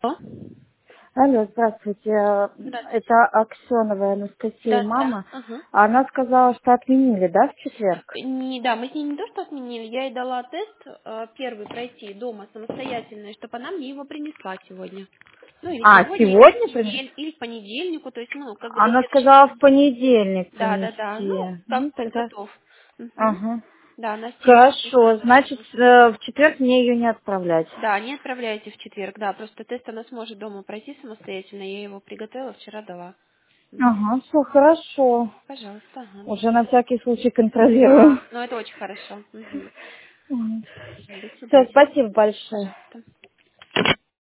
Алло. Алло, здравствуйте. Здравствуйте. Это Аксенова Анастасия, Да, да. мама. Ага. Она сказала, что отменили, да, в четверг? Да, мы с ней не то что отменили, я ей дала тест первый пройти дома самостоятельно, и чтобы она мне его принесла сегодня. Ну или А, сегодня, сегодня принес? или к понедельнику, то есть, ну, как бы до Она следующей сказала в недели. понедельник Да, да, да. Ну, принести. Ну, как тогда... готов. Мгм. Ага. Да, она сегодня Хорошо, значит, в четверг мне ее не отправлять. Да, не отправляйте в четверг, да, просто тест она сможет дома пройти самостоятельно, я его приготовила, вчера дала. Мгм. Ага, все хорошо. Пожалуйста, ага. Уже на всякий случай контролирую. Ну это очень хорошо. Мгм. До Все, свидания. спасибо большое. Пожалуйста.